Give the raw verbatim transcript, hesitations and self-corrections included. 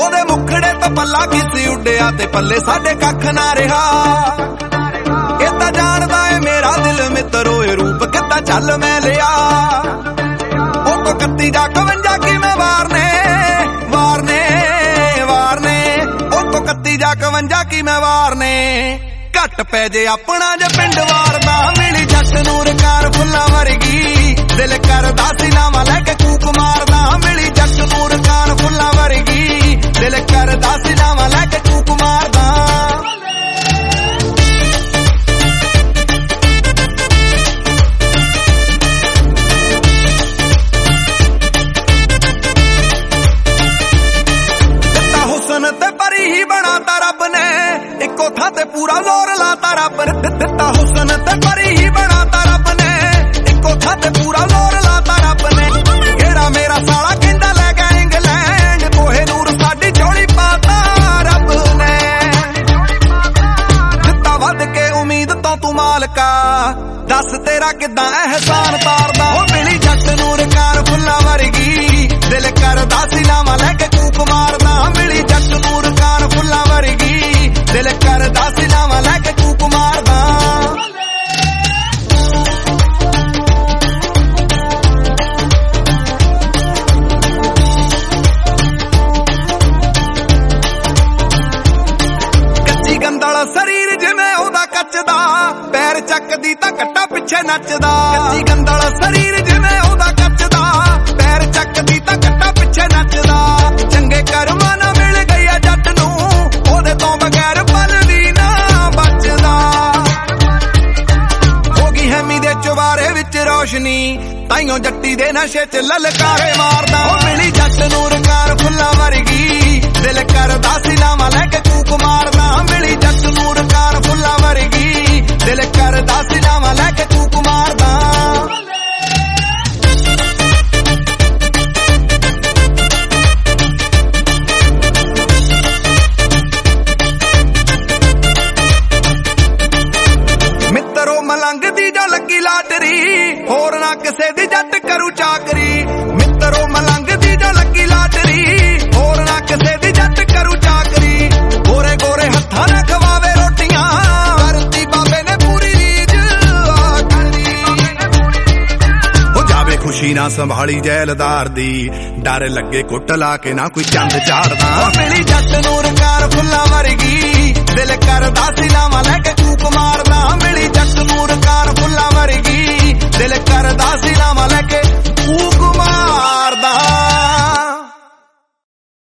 ਉਹਦੇ ਮੁਖੜੇ ਤੋਂ ਪੱਲਾ ਕਿਸੇ ਉੱਡਿਆ ਤੇ ਪੱਲੇ ਸਾਡੇ ਕੱਖ ਨਾ ਰਿਹਾ। ਇਹ ਤਾਂ ਜਾਣਦਾ ਏ ਮੇਰਾ ਦਿਲ ਮਿੱਤਰੋ ਇਹ ਰੂਪ ਕਿੱਦਾਂ ਚੱਲ ਮੈਂ ਲਿਆ। ਉਹ ਤੋਂ ਕੱਤੀ ਜਾ ਕਵੰਜਾ ਕਿਵੇਂ ਵਾਰਨੇ ਵਾਰਨੇ ਵਾਰਨੇ ਉਹ ਤੋਂ ਕੱਤੀ ਜਾ ਕਵੰਜਾ ਕਿਵੇਂ ਵਾਰਨੇ। ਘੱਟ ਪੈ ਜੇ ਆਪਣਾ ਜੇ ਪਿੰਡ ਵਾਰਦਾ ਮਿਲੀ ਜੱਟ ਨੂੰ ਰਕਾਰ ਫੁੱਲਾਂ ਵਰਗੀ। ਦਿਲ ਕਰਦਾ ਸੀ ਲਾਵਾਂ ਲੈ ਕੇ ਕੂਕ ਮਾਰਦਾ ਮਿਲੀ ਜੱਟ ਨੂੰ ਰਕਾਰ ਫੁੱਲਾਂ ਵਰਗੀ। ਦਿਲ ਕਰਦਾ ਸੀ ਲਾਵਾਂ ਲੈ ਕੇ ਕੂਕ ਮਾਰਦਾ। ਦਿੱਤਾ ਹੁਸਨ ਤੇ ਪਰੀ ਹੀ ਬਣਾਤਾ ਰੱਬ ਨੇ ਇੱਕੋ ਥਾਂ ਤੇ ਪੂਰਾ ਲੋਰ ਲਾਤਾ ਰੱਬ ਨੇ। ਦਿੱਤਾ ਹੁਸਨ ਤੇ ਪਰੀ ਹੀ ਬਣਾਤਾ ਰੱਬ ਨੇ ਇੱਕੋ ਥਾਂ ਤੇ ਪੂਰਾ ਲੋਰ ਲਾਤਾ ਰੱਬ ਨੇ। ਘੇਰਾ ਮੇਰਾ ਸਾਲਾ ਕਹਿੰਦਾ ਲੈ ਗਿਆ ਇੰਗਲੈਂਡ ਕੋਹੇ ਨੂਰ ਸਾਡੀ ਝੋਲੀ ਪਾਤਾ ਰੱਬ ਨੇ। ਦਿੱਤਾ ਵੱਧ ਕੇ ਉਮੀਦ ਤੋਂ ਤੂੰ ਮਾਲਕਾ ਦੱਸ ਤੇਰਾ ਕਿੱਦਾਂ ਅਹਿਸਾਨ ਤਾਰਦਾ। ਉਹ ਮਿਲੀ ਜੱਟ ਨੂੰ ਰਕਾਰ ਫੁੱਲਾਂ ਵਰਗੀ। ਦਿਲ ਕਰਦਾ ਸੀ ਲਾਵਾਂ ਲੈ ਕੇ ਕੂਕ ਮਾਰਦਾ ਮਿਲੀ ਜੱਟ ਨੂੰ ਰਕਾਰ ਫੁੱਲਾਂ ਵਰਗੀ। ਦਿਲ ਕਰਦਾ ਸੀ ਲਾਵਾਂ ਲੈ ਕੇ ਕੂਕ ਮਾਰਦਾ। ਕੱਚੀ ਗੰਦਲ ਸਰੀਰ ਜਿਵੇਂ ਉਹਦਾ ਕੱਚਦਾ ਪੈਰ ਚੱਕਦੀ ਤਾਂ ਕੱਟਾ ਪਿੱਛੇ ਨੱਚਦਾ। ਕੱਚੀ ਗੰਦਲ ਸਰੀਰ ਜਿਵੇਂ ਉਹਦਾ ਕੱਚਦਾ ਪੈਰ ਚੱਕਦੀ ਤਾਂ ਕੱਟਾ ਪਿੱਛੇ ਨੱਚਦਾ। ਚੰਗੇ ਕਰਮਾਂ ਨਾਲ ਮਿਲ ਗਈ ਆ ਜੱਟ ਨੂੰ ਉਹਦੇ ਤੋਂ ਬਗੈਰ ਪਲ ਵੀ ਨਾ ਬਚਦਾ। ਹੋ ਗਈ ਹੈਮੀ ਦੇ ਚੁਬਾਰੇ ਵਿੱਚ ਰੋਸ਼ਨੀ ਤਾਈਓ ਜੱਟੀ ਦੇ ਨਸ਼ੇ ਚ ਲਲਕਾਰੇ ਮਾਰਦਾ। ਉਹ ਮਿਲੀ ਜੱਟ ਨੂੰ ਰਕਾਰ ਫੁੱਲਾਂ ਵਰਗੀ। ਦਿਲ ਕਰਦਾ ਸੀ ਲਾਵਾਂ ਲੈ ਕੇ ਕੂਕ ਮਾਰਦਾ ਮਿਲੀ ਜੱਟ ਨੂੰ ਰਕਾਰ ਫੁੱਲਾਂ ਵਰਗੀ। ਦਿਲ ਕਰਦਾ ਸੀ ਲਾਵਾਂ ਲੈ ਕੇ ਕੂਕ ਮਾਰਦਾ। ਮਿੱਤਰੋ ਮਲੰਗ ਦੀ ਜੋ ਲੱਗੀ ਲਾਟਰੀ ਹੋਰ ਨਾ ਕਿਸੇ ਦੀ ਜੱਟ ਕਰੂ ਚਾਕਰੀ। ਮਿੱਤਰੋ ਮਲੰਗ ਦੀ ਜੋ ਲੱਗੀ ਲਾਟਰੀ ਹੋਰ ਨਾ ਕਿਸੇ ਦੀ ਜੱਟ ਕਰੂ ਚਾਕਰੀ। ਗੋਰੇ ਗੋਰੇ ਹੱਥਾਂ ਨਾਲ ਖਵਾਵੇ ਰੋਟੀਆਂ ਕਰਤੀ ਬਾਬੇ ਨੇ ਪੂਰੀ ਰੀਝ ਕਰੀ। ਹੋ ਜਾਵੇ ਖੁਸ਼ੀ ਨਾ ਸੰਭਾਲੀ ਜੈਲਦਾਰ ਦੀ ਡਰ ਲੱਗੇ ਕੁੱਟ ਲਾ ਕੇ ਨਾ ਕੋਈ ਚੰਦ ਚਾੜਦਾ। ਉਹ ਮਿਲੀ ਜੱਟ ਨੂੰ ਰਕਾਰ ਫੁੱਲਾਂ ਵਰਗੀ। ਦਿਲ ਕਰਦਾ ਸੀ ਲਾਵਾਂ ਲੈ ਕੇ ਕੂਕ ਮਾਰਦਾ ਮਿਲੀ ਜੱਟ ਨੂੰ ਰਕਾਰ ਫੁੱਲਾਂ ਵਰਗੀ। ਦਿਲ ਕਰਦਾ ਸੀ ਲਾਵਾਂ